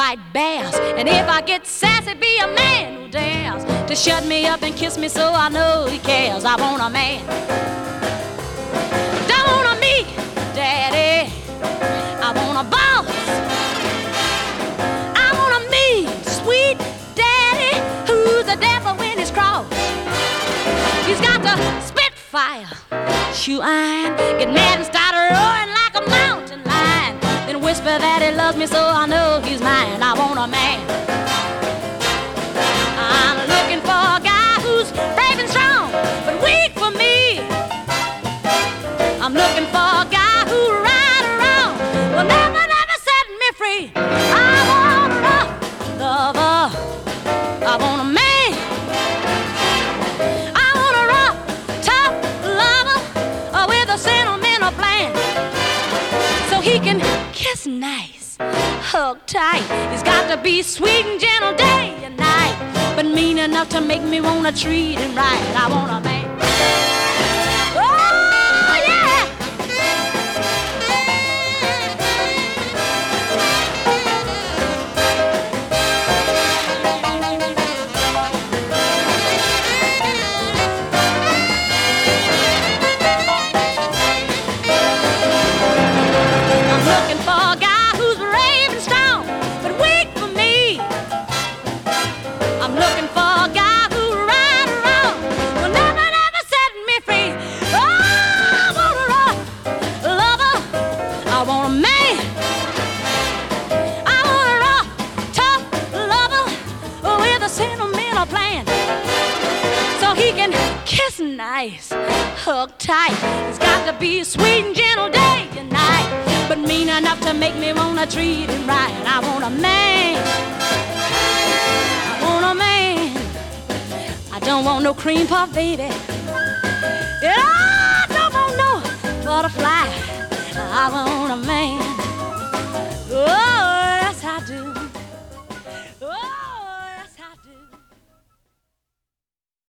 fight bears. And if I get sassy, be a man who dares to shut me up and kiss me so I know he cares. I want a man. Don't want a me, daddy. I want a boss. I want a mean, sweet daddy who's the devil when he's cross. He's got to spit fire, shoe iron, get mad and start roaring like a mountain lion. Then whisper that he loves me so I know he's mine. I want a man. I'm looking for a guy who's brave and strong, but weak for me. I'm looking for a guy who right around will never, never set me free. I want a lover. I want a man. I want a rough, tough lover with a sentimental plan, so he can kiss nice, hug tight. He's got to be sweet and gentle day and night, but mean enough to make me wanna treat him right. I want a man. Oh yeah. I'm looking for a guy who's brave and strong, but weak for me. I'm looking for a guy who right around will never, never set me free. Oh, I want a lover. I want a man. I want a rough, tough lover with a sentimental plan, so he can kiss nice, hug tight. He's got to be sweet and gentle day and night, but mean enough to make me wanna treat him right. I want a man. I want a man. I don't want no cream puff, baby. Yeah.